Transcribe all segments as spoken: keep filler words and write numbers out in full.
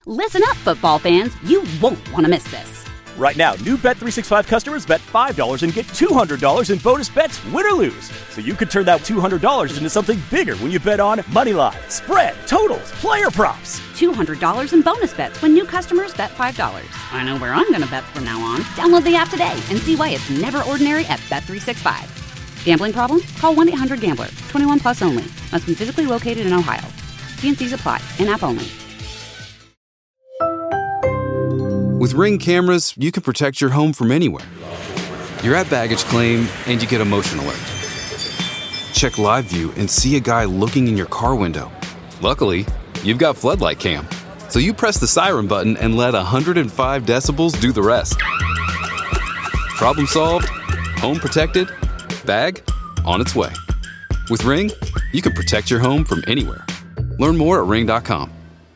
Listen up, football fans. You won't want to miss this. Right now, new Bet three sixty-five customers bet five dollars and get two hundred dollars in bonus bets, win or lose. So you could turn that two hundred dollars into something bigger when you bet on money line, spread, totals, player props. two hundred dollars in bonus bets when new customers bet five dollars. I know where I'm going to bet from now on. Download the app today and see why it's never ordinary at Bet three sixty-five. Gambling problem? Call one eight hundred gambler. twenty-one plus only. Must be physically located in Ohio. T and C's apply. In-app only. With Ring cameras, you can protect your home from anywhere. You're at baggage claim, and you get a motion alert. Check live view and see a guy looking in your car window. Luckily, you've got Floodlight Cam, so you press the siren button and let one hundred five decibels do the rest. Problem solved, home protected, bag on its way. With Ring, you can protect your home from anywhere. Learn more at ring dot com.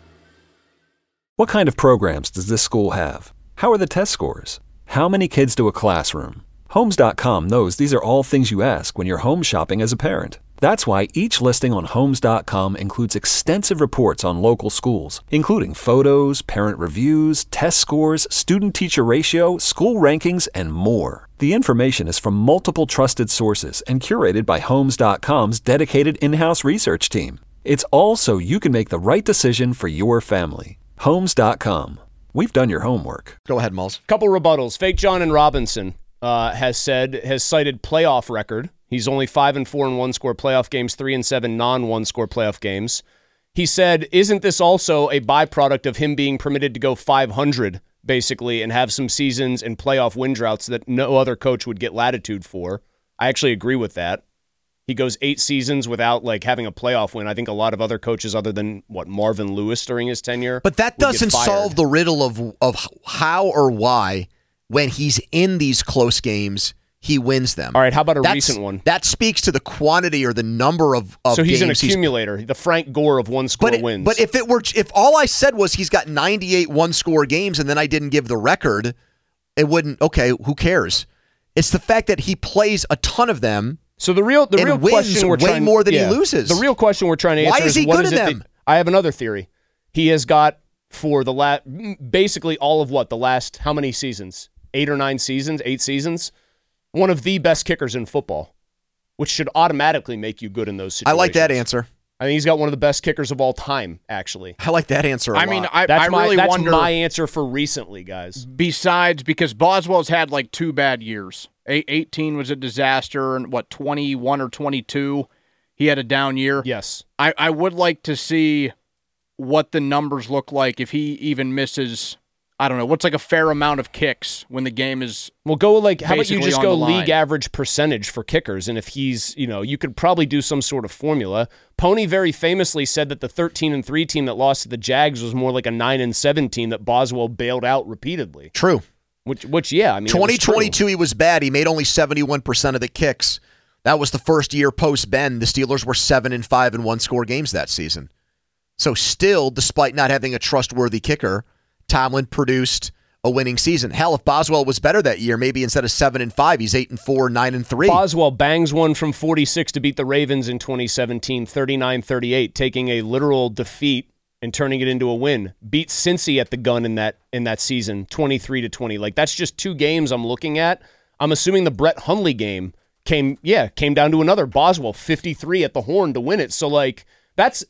What kind of programs does this school have? How are the test scores? How many kids do a classroom? Homes dot com knows these are all things you ask when you're home shopping as a parent. That's why each listing on Homes dot com includes extensive reports on local schools, including photos, parent reviews, test scores, student-teacher ratio, school rankings, and more. The information is from multiple trusted sources and curated by Homes dot com's dedicated in-house research team. It's all so you can make the right decision for your family. Homes dot com. We've done your homework. Go ahead, Malls. Couple rebuttals. Fake John and Robinson uh, has said, has cited playoff record. He's only five and four in one-score playoff games, three and seven non-one-score playoff games. He said, isn't this also a byproduct of him being permitted to go five hundred, basically, and have some seasons and playoff win droughts that no other coach would get latitude for? I actually agree with that. He goes eight seasons without like having a playoff win. I think a lot of other coaches, other than what Marvin Lewis during his tenure, but that doesn't solve the riddle of of how or why when he's in these close games he wins them. All right, how about a That's, recent one? That speaks to the quantity or the number of, of so he's games an accumulator, he's, the Frank Gore of one score but it, wins. But if it were, if all I said was he's got ninety-eight one score games and then I didn't give the record, it wouldn't. Okay, who cares? It's the fact that he plays a ton of them. So the real the and real question we're way trying more than yeah, he loses. The real question we're trying to answer Why is he is what good is at it them? that, I have another theory. He has got for the last basically all of what the last how many seasons? Eight or nine seasons, eight seasons. One of the best kickers in football, which should automatically make you good in those situations. I like that answer. I think he's got one of the best kickers of all time, actually. I like that answer a I lot. mean, I, that's I my, really that's wonder. my answer for recently, guys. Besides, because Boswell's had like two bad years. eighteen was a disaster, and what, twenty-one or twenty-two, he had a down year. Yes. I, I would like to see what the numbers look like if he even misses, I don't know, what's like a fair amount of kicks when the game is Well, go like, how about you basically just on go the line. league average percentage for kickers? And if he's, you know, you could probably do some sort of formula. Pony very famously said that the thirteen and three team that lost to the Jags was more like a nine and seven team that Boswell bailed out repeatedly. True. Which, which yeah, I mean, twenty twenty-two he was bad. He made only seventy-one percent of the kicks. That was the first year post-Ben. The Steelers were seven and five in one-score games that season. So still, despite not having a trustworthy kicker, Tomlin produced a winning season. Hell, if Boswell was better that year, maybe instead of seven and five, he's eight and four, nine and three. Boswell bangs one from forty-six to beat the Ravens in twenty seventeen, thirty-nine thirty-eight, taking a literal defeat and turning it into a win. Beat Cincy at the gun in that in that season, twenty-three to twenty. Like, that's just two games I'm looking at. I'm assuming the Brett Hundley game came, yeah, came down to another Boswell fifty-three at the horn to win it. So, like, that's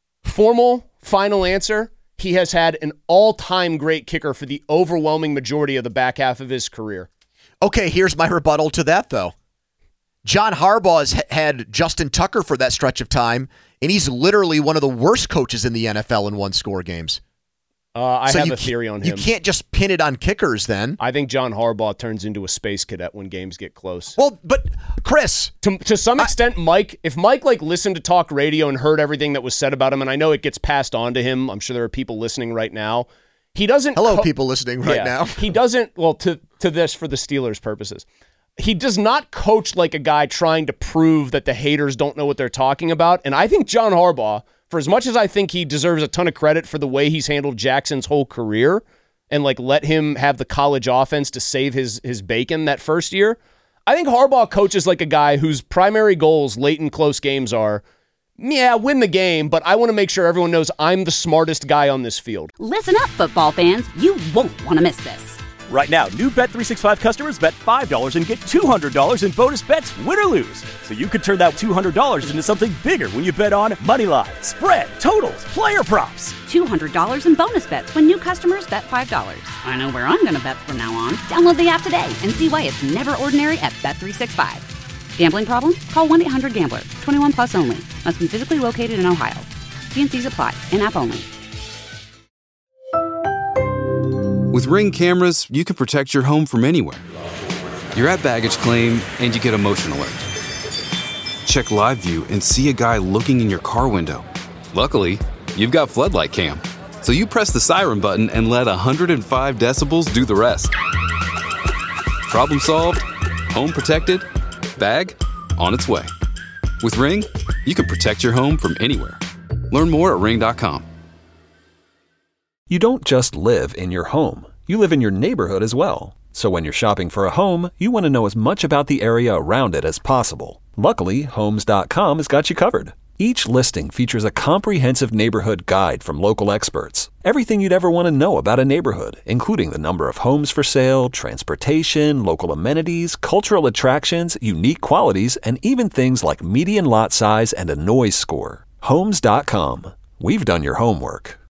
formal final answer. He has had an all-time great kicker for the overwhelming majority of the back half of his career. Okay, here's my rebuttal to that, though. John Harbaugh's had Justin Tucker for that stretch of time, and he's literally one of the worst coaches in the N F L in one-score games. Uh, I so have you a theory on him. You can't just pin it on kickers then. I think John Harbaugh turns into a space cadet when games get close. Well, but Chris, to to some extent, I, Mike, if Mike like listened to talk radio and heard everything that was said about him, and I know it gets passed on to him, I'm sure there are people listening right now. He doesn't. Hello, co- people listening right yeah, now. He doesn't. Well, to to this for the Steelers' purposes, he does not coach like a guy trying to prove that the haters don't know what they're talking about. And I think John Harbaugh, for as much as I think he deserves a ton of credit for the way he's handled Jackson's whole career and like let him have the college offense to save his his bacon that first year, I think Harbaugh coaches like a guy whose primary goals late in close games are yeah, win the game, but I want to make sure everyone knows I'm the smartest guy on this field. Listen up, football fans. You won't want to miss this. Right now, new Bet three sixty-five customers bet five dollars and get two hundred dollars in bonus bets, win or lose. So you could turn that two hundred dollars into something bigger when you bet on money line, spread, totals, player props. two hundred dollars in bonus bets when new customers bet five dollars. I know where I'm going to bet from now on. Download the app today and see why it's never ordinary at Bet three sixty-five. Gambling problem? Call one eight hundred gambler. twenty-one plus only. Must be physically located in Ohio. T and C's apply. In-app only. With Ring cameras, you can protect your home from anywhere. You're at baggage claim and you get a motion alert. Check live view and see a guy looking in your car window. Luckily, you've got Floodlight Cam. So you press the siren button and let one hundred five decibels do the rest. Problem solved, home protected, bag on its way. With Ring, you can protect your home from anywhere. Learn more at ring dot com. You don't just live in your home. You live in your neighborhood as well. So when you're shopping for a home, you want to know as much about the area around it as possible. Luckily, homes dot com has got you covered. Each listing features a comprehensive neighborhood guide from local experts. Everything you'd ever want to know about a neighborhood, including the number of homes for sale, transportation, local amenities, cultural attractions, unique qualities, and even things like median lot size and a noise score. homes dot com. We've done your homework.